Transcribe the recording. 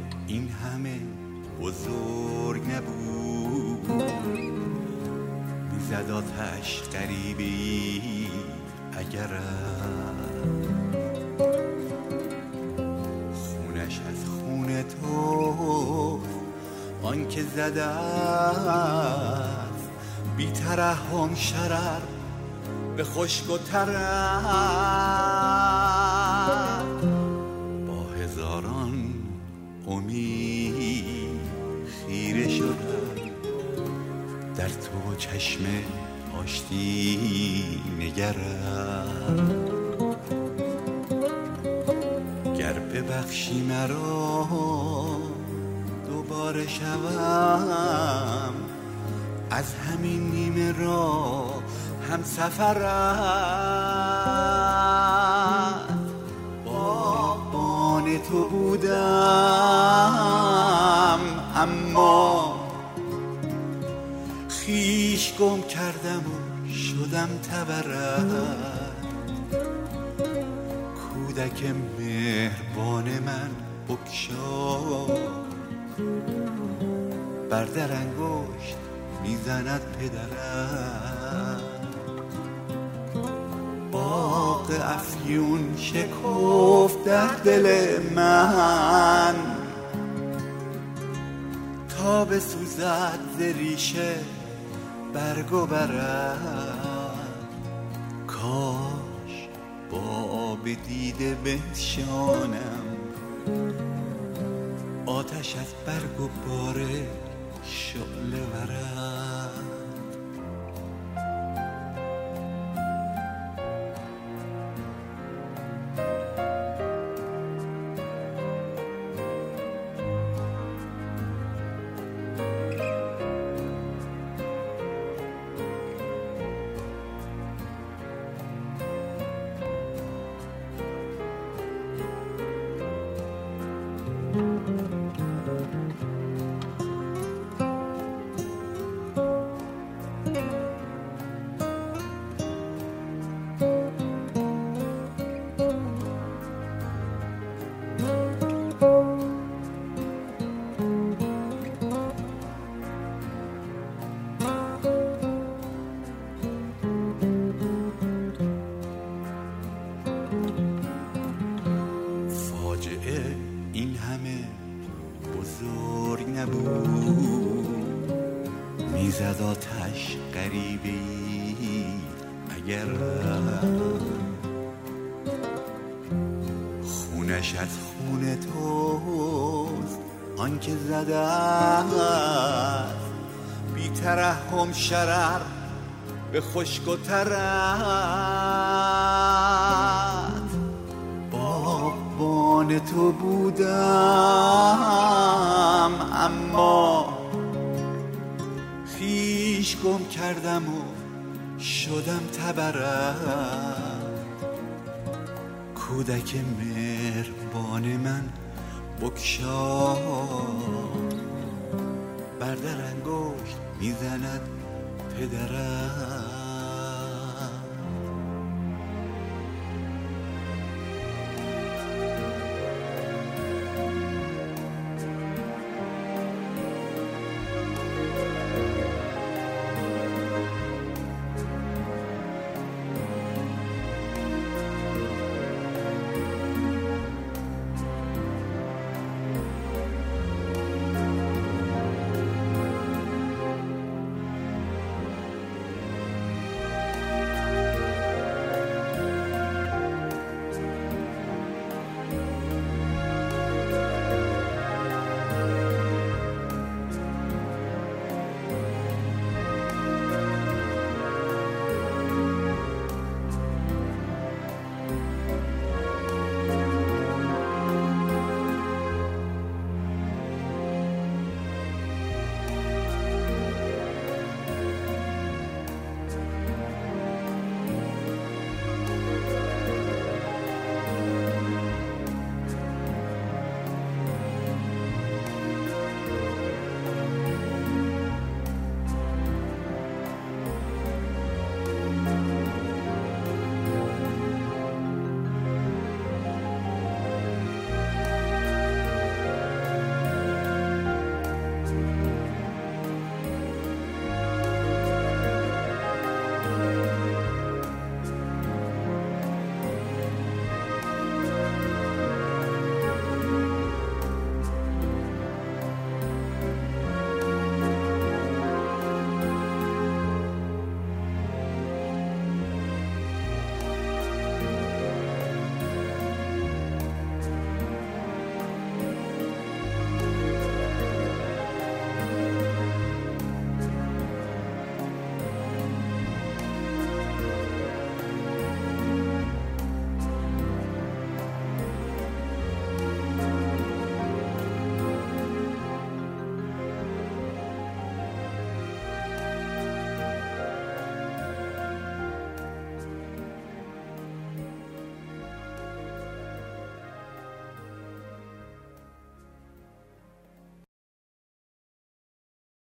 این همه بزرگ نبود، میزد آتش غریبی اگرم خونش از خون تو آن که زده است بی ترحم شرر به خشک و ترک. با هزاران امید خیره شدم در تو چشم آشتی نگرم. گر ببخشی مرا دوباره شوم از همین نیمه راه هم سفرت. باغبان تو بودم اما خویش گم کردم و شدم تبرت. کودک مهربان من بگشا بر در انگشت میزند پدرت. باغ افیون شکفت در دل من تا بسوزد ز ریشه برگ و برد. کاش با آب دیده بنشانم آتش از برگ و باره شعله ورد. این همه بزرگ نبود، میزد آتش غریبی اگر خونش از خون توست آن که زده است بی ترحم شرر به خشک و ترک. باغبان تو بودم اما خویش گم کردم و شدم تبرک. کودک مهربان من بگشا بر در انگشت میزند پدرک.